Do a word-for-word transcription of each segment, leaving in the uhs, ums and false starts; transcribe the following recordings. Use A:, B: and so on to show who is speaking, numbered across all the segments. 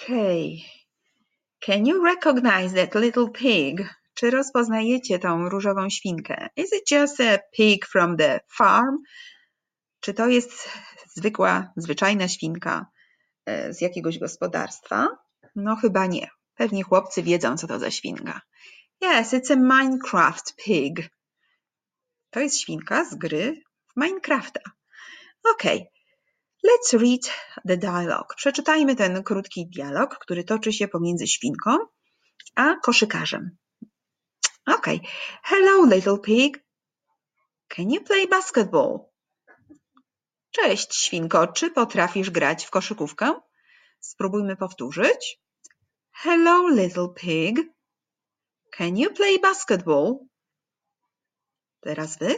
A: Okay. Can you recognize that little pig? Czy rozpoznajecie tą różową świnkę? Is it just a pig from the farm? Czy to jest zwykła, zwyczajna świnka z jakiegoś gospodarstwa? No chyba nie. Pewnie chłopcy wiedzą, co to za świnka. Yes, it's a Minecraft pig. To jest świnka z gry w Minecrafta. Okay. Let's read the dialogue. Przeczytajmy ten krótki dialog, który toczy się pomiędzy świnką a koszykarzem. Okay. Hello, little pig. Can you play basketball? Cześć, świnko. Czy potrafisz grać w koszykówkę? Spróbujmy powtórzyć. Hello, little pig. Can you play basketball? Teraz wy.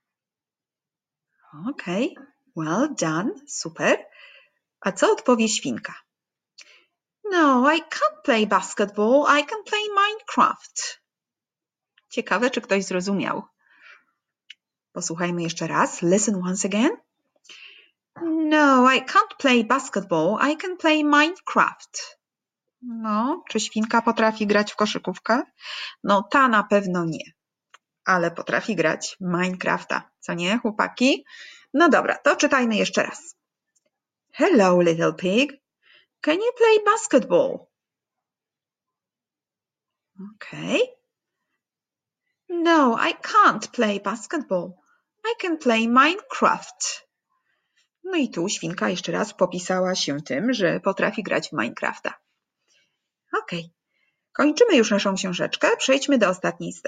A: Okay. Well done. Super. A co odpowie świnka? No, I can't play basketball. I can play Minecraft. Ciekawe, czy ktoś zrozumiał. Posłuchajmy jeszcze raz. Listen once again. No, I can't play basketball. I can play Minecraft. No, czy świnka potrafi grać w koszykówkę? No, ta na pewno nie. Ale potrafi grać w Minecrafta. Co nie, chłopaki? No dobra, to czytajmy jeszcze raz. Hello, little pig. Can you play basketball? Okay. No, I can't play basketball. I can play Minecraft. No i tu świnka jeszcze raz popisała się tym, że potrafi grać w Minecrafta. Ok. Kończymy już naszą książeczkę. Przejdźmy do ostatniej strony.